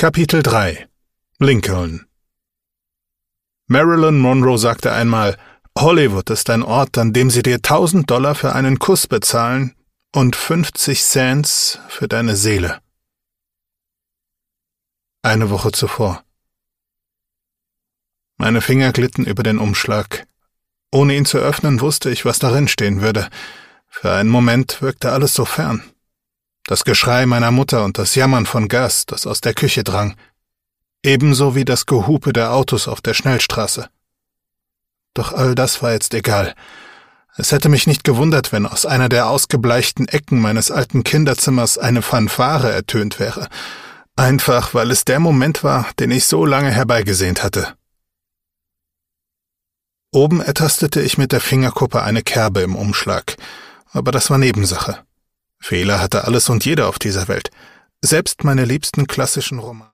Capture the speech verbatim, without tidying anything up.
Kapitel drei Lincoln. Marilyn Monroe sagte einmal, Hollywood ist ein Ort, an dem sie dir tausend Dollar für einen Kuss bezahlen und fünfzig Cents für deine Seele. Eine Woche zuvor. Meine Finger glitten über den Umschlag. Ohne ihn zu öffnen, wusste ich, was darin stehen würde. Für einen Moment wirkte alles so fern. Das Geschrei meiner Mutter und das Jammern von Gus, das aus der Küche drang. Ebenso wie das Gehupe der Autos auf der Schnellstraße. Doch all das war jetzt egal. Es hätte mich nicht gewundert, wenn aus einer der ausgebleichten Ecken meines alten Kinderzimmers eine Fanfare ertönt wäre. Einfach, weil es der Moment war, den ich so lange herbeigesehnt hatte. Oben ertastete ich mit der Fingerkuppe eine Kerbe im Umschlag, aber das war Nebensache. Fehler hatte alles und jeder auf dieser Welt, selbst meine liebsten klassischen Romane.